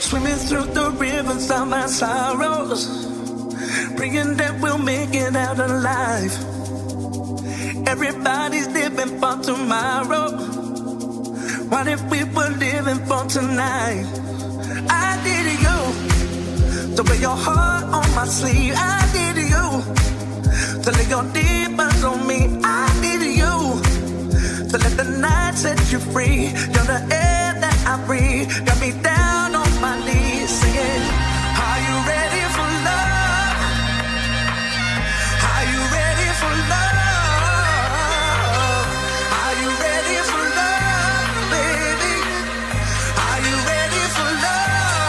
Swimming through the rivers of our sorrows, praying that we'll make it out alive. Everybody's living for tomorrow. What if we were living for tonight? I needed you to wear your heart on my sleeve. I needed you to lay your demons on me. I needed you to let the night set you free. You're the air that I breathe. Got me down on my knees singing, are you ready for love? Are you ready for love? Are you ready for love, baby? Are you ready for love?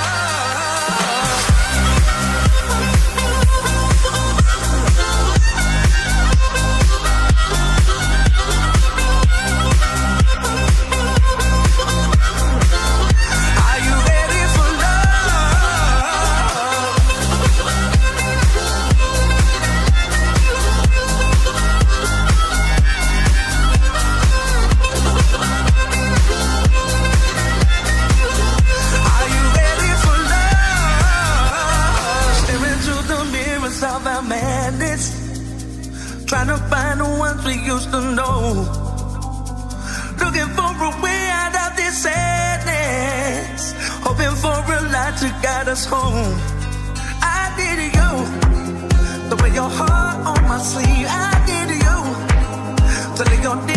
Of our madness, trying to find the ones we used to know, looking for a way out of this sadness, hoping for a light to guide us home. I needed you to wear your heart on my sleeve. I needed you to lay your